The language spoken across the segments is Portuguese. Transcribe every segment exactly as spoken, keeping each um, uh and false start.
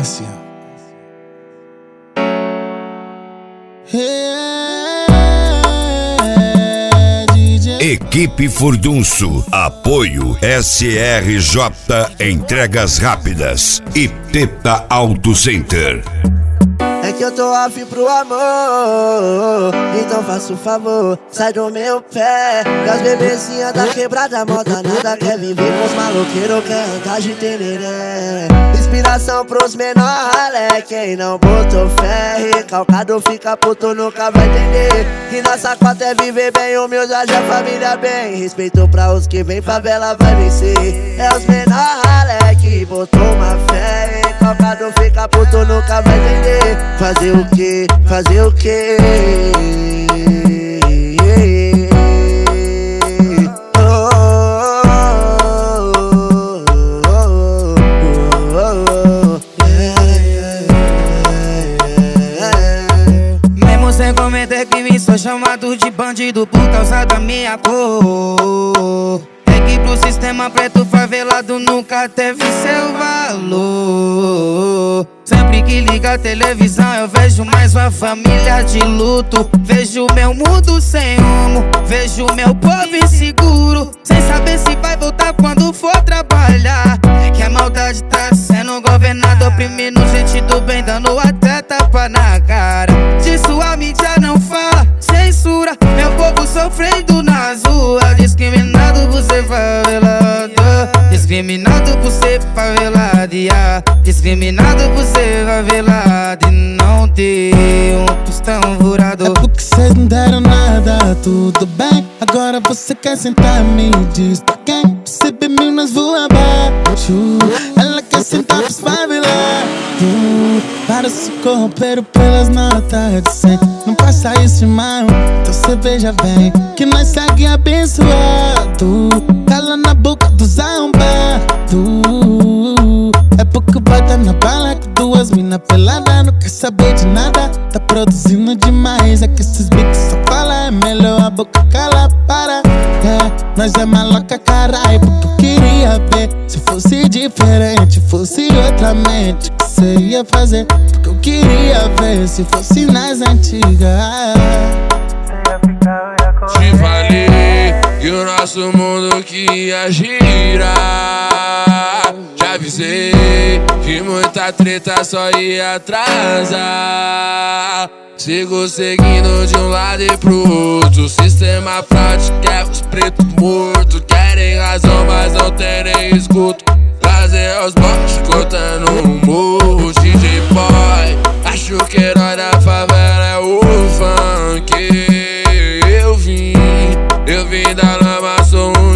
S. Equipe Furdunço, apoio S R J Entregas Rápidas e Teta Auto Center. É que eu tô afim pro amor, então faça um favor, sai do meu pé. E as bebezinhas da quebrada moda nada quer viver com os maloqueiros, quer andar de tereré. Inspiração pros menor ralé, quem não botou fé, recalcado fica puto, nunca vai entender. Que nossa cota é viver bem, humilde, a família bem. Respeito pra os que vem, favela vai vencer. É os menor ralé que botou uma fé, recalcado fica puto, nunca vai entender. Fazer o que? Fazer o que? Mesmo sem cometer crime, sou chamado de bandido por causa da minha cor. É que pro sistema preto favelado nunca teve seu valor. Sempre que liga a televisão eu vejo mais uma família de luto. Vejo meu mundo sem rumo, vejo meu povo inseguro, sem saber se vai voltar quando for trabalhar. É que a maldade tá sendo governada, oprimindo gente do bem, dando até tapa na cara. Disso a mídia não fala, censura meu povo sofrendo nas ruas. Discriminado por ser favelado, discriminado por ser favelado, yeah. Discriminado por ser favelado e não ter um tostão furado. É porque cês não deram nada, tudo bem. Agora você quer sentar, me diz pra quem? Percebe Minas voa abaixo. Ela quer sentar pros favelados, para se corromper pelas notas de cem. Não passa isso, irmão, então cê veja bem que nós segue abençoado. Cala na boca dos arrombados. É porque bota na bala com duas mina pelada, não quer saber de nada, tá produzindo demais. É que esses bicos só falam, é melhor a boca cala, para. É, nós é maloca, carai, porque eu queria ver se fosse diferente, fosse outra mente, o que cê ia fazer? Porque eu queria ver se fosse nas antigas. Te falei que o nosso mundo que ia girar. Já avisei que muita treta só ia atrasar. Sigo seguindo de um lado e pro outro. O sistema prático quer os pretos mortos. Querem razão, mas não tem nem escuto. Trazer aos botes, cortando um morro. D J Boy, acho que o herói da favela é o funk. Eu vim, eu vim da lama, sou um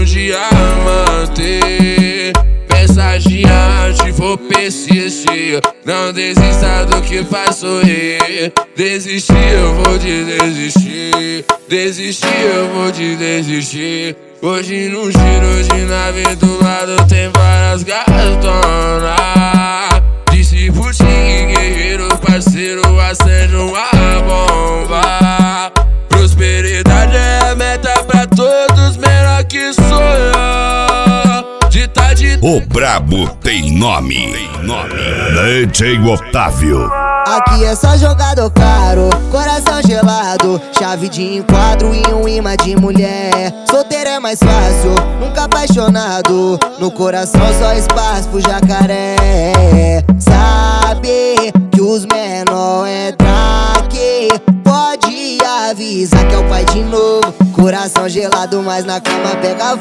diamante. Pensagiante, vou persistir. Não desista do que faz sorrir. Desistir, eu vou te desistir. Desistir, eu vou te desistir. Hoje num giro de nave do lado tem várias gatonas. Disse Putin, guerreiro, parceiro, acende uma bomba. Prosperidade é a meta pra todos, menor que sou eu. De tá de... O brabo tem nome, tem nome. D J Otávio. Aqui é só jogador caro, coração gelado, chave de enquadro e um imã de mulher. Solteiro é mais fácil, nunca apaixonado, no coração só espaço pro jacaré. Sabe que os menor é traque, pode avisar que é o pai de novo. Coração gelado, mas na cama pega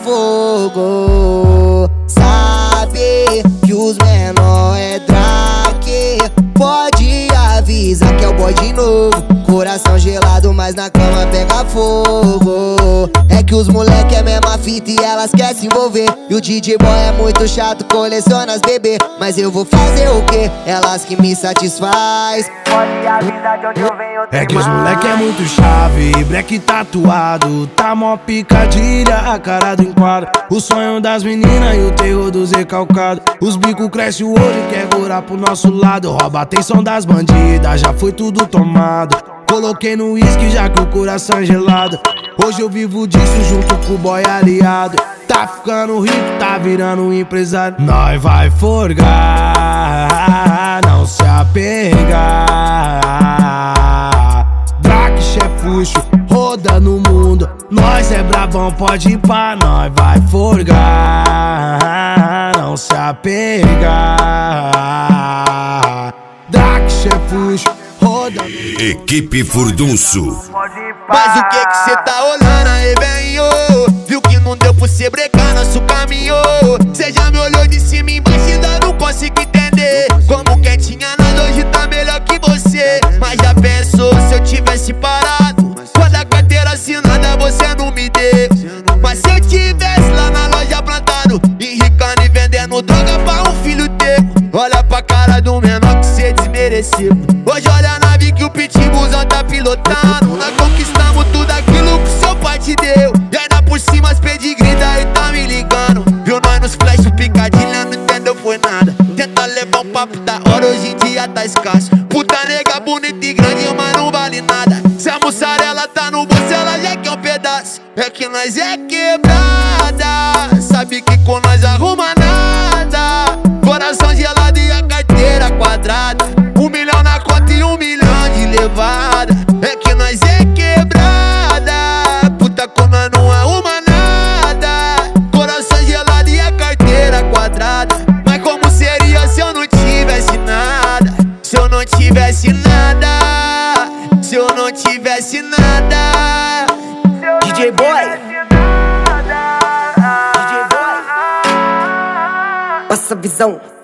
fogo. Sabe que os menor é traque, pode avisar que é o boy de novo. Coração gelado, mas na cama pega fogo. É que os moleque é mesma fita e elas querem se envolver. E o D J Boy é muito chato, coleciona as bebê. Mas eu vou fazer o quê? Elas que me satisfaz. Pode avisar de onde eu venho. É que os moleque é muito chave, black tatuado, tá mó picadilha, a cara do enquadro. O sonho das meninas e o terror dos recalcados. Os bicos crescem o olho e quer gorar pro nosso lado. Rouba a atenção das bandidas, já foi tudo tomado. Coloquei no uísque já que o coração é gelado. Hoje eu vivo disso junto com o boy aliado. Tá ficando rico, tá virando um empresário. Nós vai forgar, não não se apegar. Draque, chefuxo, roda no mundo. Nós é brabão, pode ir pra nós, vai forgar. Não se apegar. Draque, chefuxo, roda no mundo. Equipe Furdunço. Mas o que que cê tá olhando aí, velho? Viu que não deu pra cê brecar nosso caminho. Cê já me olhou de cima e embaixo e ainda não consigo entender como quem tinha nada hoje tá melhor que você. Mas já pensou se eu tivesse parado? Quando a carteira assinada você não me deu. Mas se eu tivesse lá na loja plantado, enricando e vendendo droga pra um filho teu. Olha pra cara do menor que cê desmereceu. Hoje olha a nave que o pitbullzão tá pilotando. Nós conquistamos tudo aquilo que seu pai te deu. E ainda por cima as pedigree daí tá me ligando. Viu nós nos flash picadilha, não entendeu foi nada. Tenta levar um papo da hora, hoje em dia tá escasso. Puta nega bonita e grande, mas não vale nada. Se a mussarela tá no bolso, ela já quer um pedaço. É que nós é quebrada, sabe que com nós arruma nada. Coração gelado e a carteira quadrada. Um milhão na conta e um milhão de levada. É que nós é quebrada, puta como nós não arruma nada. Coração gelado e a carteira quadrada. Mas como seria se eu não tivesse nada? Se eu não tivesse nada, se eu não tivesse nada. D J Boy, D J Boy, Passa visão.